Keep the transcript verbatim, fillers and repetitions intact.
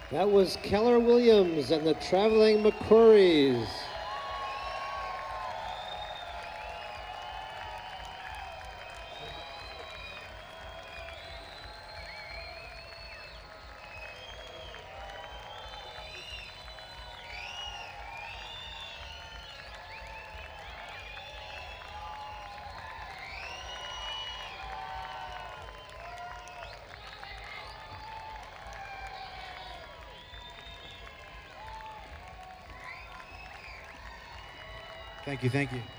That was Keller Williams and the Traveling McCrories. Thank you, thank you.